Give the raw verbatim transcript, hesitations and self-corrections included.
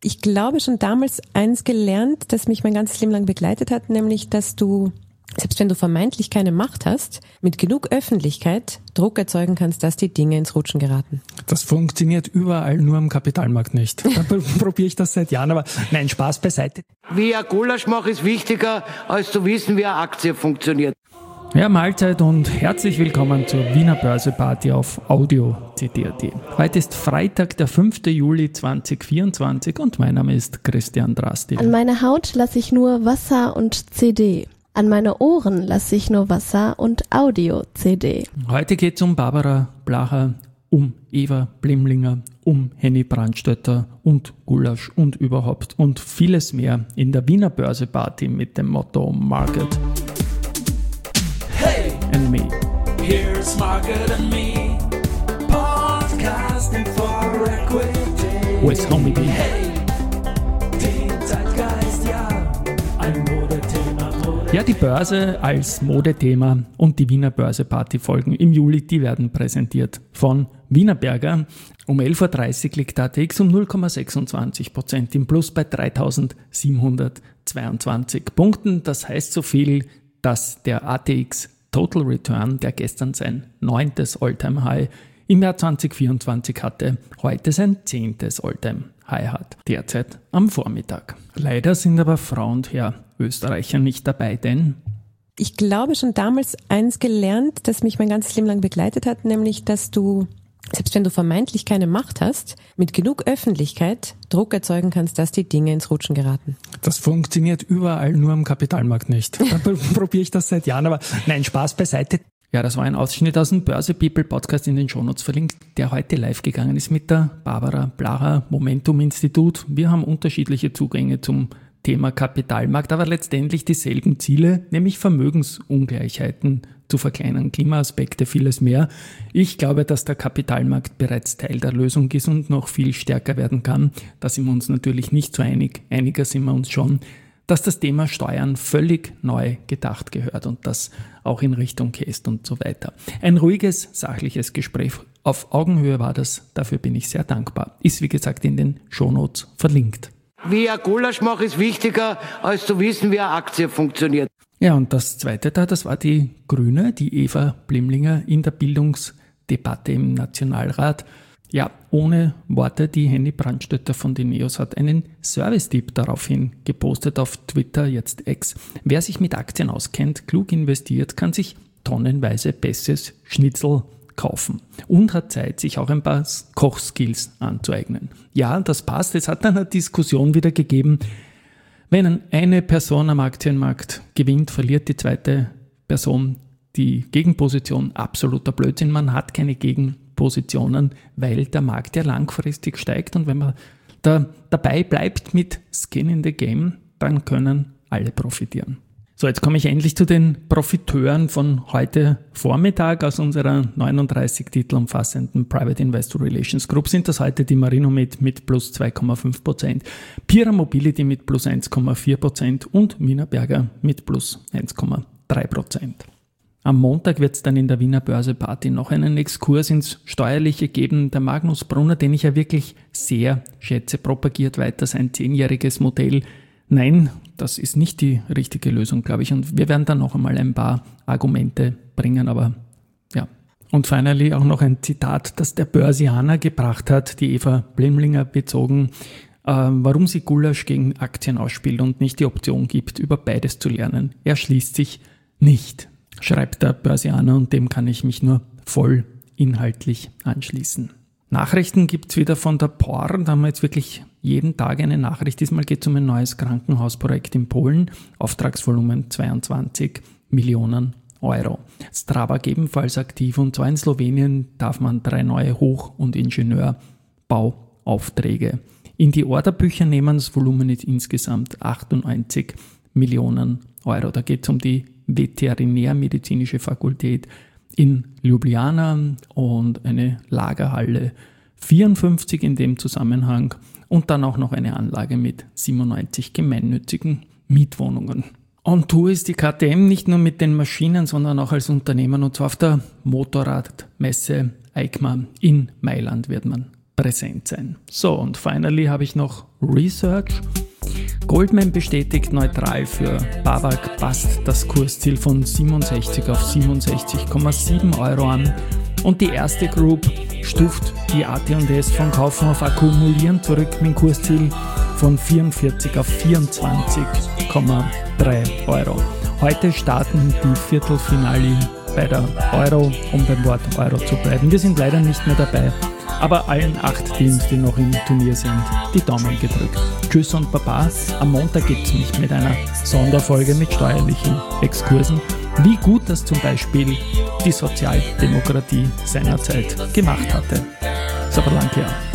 Ich glaube schon damals eins gelernt, das mich mein ganzes Leben lang begleitet hat, nämlich, dass du, selbst wenn du vermeintlich keine Macht hast, mit genug Öffentlichkeit Druck erzeugen kannst, dass die Dinge ins Rutschen geraten. Das funktioniert überall, nur am Kapitalmarkt nicht. Da probiere ich das seit Jahren, aber nein, Spaß beiseite. Wie ein Gulasch mache, ist wichtiger, als zu wissen, wie eine Aktie funktioniert. Ja, Mahlzeit und herzlich willkommen zur Wiener Börse-Party auf Audio C D A T. Heute ist Freitag, der fünfte Juli zweitausendvierundzwanzig und mein Name ist Christian Drasti. An meine Haut lasse ich nur Wasser und C D. An meine Ohren lasse ich nur Wasser und Audio-C D. Heute geht es um Barbara Blacher, um Eva Blimlinger, um Henny Brandstätter und Gulasch und überhaupt und vieles mehr in der Wiener Börse-Party mit dem Motto Market Hey, and Me. here's Market and Me, podcasting for equity. With Homie B. Hey, den Zeitgeist, ja, ein Modethema. Modethema. Ja, die Börse als Modethema und die Wiener Börse-Party-Folgen im Juli, die werden präsentiert von Wienerberger. Um elf Uhr dreißig liegt der A T X um null Komma sechsundzwanzig Prozent im Plus bei dreitausendsiebenhundertzweiundzwanzig Punkten. Das heißt so viel, dass der A T X Total Return, der gestern sein neuntes All-Time-High im Jahr zweitausendvierundzwanzig hatte, heute sein zehntes All-Time-High hat, derzeit am Vormittag. Leider sind aber Frau und Herr Österreicher nicht dabei, denn Ich glaube schon damals eins gelernt, das mich mein ganzes Leben lang begleitet hat, nämlich, dass du, selbst wenn du vermeintlich keine Macht hast, mit genug Öffentlichkeit Druck erzeugen kannst, dass die Dinge ins Rutschen geraten. das funktioniert überall, nur am Kapitalmarkt nicht. Da probiere ich das seit Jahren, aber nein, Spaß beiseite. Ja, das war ein Ausschnitt aus dem Börse People Podcast in den Shownotes verlinkt, der heute live gegangen ist mit der Barbara Blacher, Momentum Institut. Wir haben unterschiedliche Zugänge zum Thema Kapitalmarkt, aber letztendlich dieselben Ziele, nämlich Vermögensungleichheiten zu verkleinern, Klimaaspekte, vieles mehr. Ich glaube, dass der Kapitalmarkt bereits Teil der Lösung ist und noch viel stärker werden kann. Da sind wir uns natürlich nicht so einig, einiger sind wir uns schon, dass das Thema Steuern völlig neu gedacht gehört und das auch in Richtung Käst und so weiter. Ein ruhiges, sachliches Gespräch auf Augenhöhe war das, dafür bin ich sehr dankbar. Ist wie gesagt in den Shownotes verlinkt. Wie ein Gulasch mache, ist wichtiger, als zu wissen, wie eine Aktie funktioniert. Ja, und das zweite da, das war die Grüne, die Eva Blimlinger in der Bildungsdebatte im Nationalrat. Ja, ohne Worte, die Henny Brandstätter von den Neos hat einen Service-Tipp daraufhin gepostet auf Twitter, jetzt X. Wer sich mit Aktien auskennt, klug investiert, kann sich tonnenweise besseres Schnitzel kaufen und hat Zeit, sich auch ein paar Kochskills anzueignen. Ja, das passt. Es hat dann eine Diskussion wieder gegeben. Wenn eine Person am Aktienmarkt gewinnt, verliert die zweite Person die Gegenposition. Absoluter Blödsinn. Man hat keine Gegenpositionen, weil der Markt ja langfristig steigt und wenn man da dabei bleibt mit Skin in the Game, dann können alle profitieren. So, jetzt komme ich endlich zu den Profiteuren von heute Vormittag aus unserer neununddreißig Titel umfassenden Private Investor Relations Group. Sind das heute die Marinomed mit plus zwei Komma fünf Prozent, Pira Mobility mit plus eins Komma vier Prozent und Wienerberger mit plus eins Komma drei Prozent. Am Montag wird es dann in der Wiener Börse Party noch einen Exkurs ins Steuerliche geben. Der Magnus Brunner, den ich ja wirklich sehr schätze, propagiert weiter sein zehnjähriges Modell. Nein, das ist nicht die richtige Lösung, glaube ich. Und wir werden dann noch einmal ein paar Argumente bringen, aber ja. Und finally auch noch ein Zitat, das der Börsianer gebracht hat, die Eva Blimlinger bezogen, äh, warum sie Gulasch gegen Aktien ausspielt und nicht die Option gibt, über beides zu lernen. Er schließt sich nicht, schreibt der Börsianer, und dem kann ich mich nur voll inhaltlich anschließen. Nachrichten gibt's wieder von der P O R. Da haben wir jetzt wirklich jeden Tag eine Nachricht. Diesmal geht es um ein neues Krankenhausprojekt in Polen. Auftragsvolumen zweiundzwanzig Millionen Euro. Strabag ebenfalls aktiv und zwar in Slowenien darf man drei neue Hoch- und Ingenieurbauaufträge in die Orderbücher nehmen. Das Volumen ist insgesamt achtundneunzig Millionen Euro. Da geht es um die Veterinärmedizinische Fakultät in Ljubljana und eine Lagerhalle vierundfünfzig in dem Zusammenhang und dann auch noch eine Anlage mit siebenundneunzig gemeinnützigen Mietwohnungen. On Tour ist die K T M nicht nur mit den Maschinen, sondern auch als Unternehmen, und zwar auf der Motorradmesse EICMA in Mailand wird man präsent sein. So, und finally habe ich noch Research. Goldman bestätigt neutral, für BAWAG passt das Kursziel von siebenundsechzig auf siebenundsechzig Komma sieben Euro an. Und die erste Group stuft die A T und S von Kaufen auf Akkumulieren zurück mit dem Kursziel von vierundvierzig auf vierundzwanzig Komma drei Euro. Heute starten die Viertelfinale bei der Euro, um beim Wort Euro zu bleiben. Wir sind leider nicht mehr dabei, aber allen acht Teams, die noch im Turnier sind, die Daumen gedrückt. Tschüss und Baba. Am Montag gibt es mich mit einer Sonderfolge mit steuerlichen Exkursen, wie gut das zum Beispiel die Sozialdemokratie seinerzeit gemacht hatte. So, danke.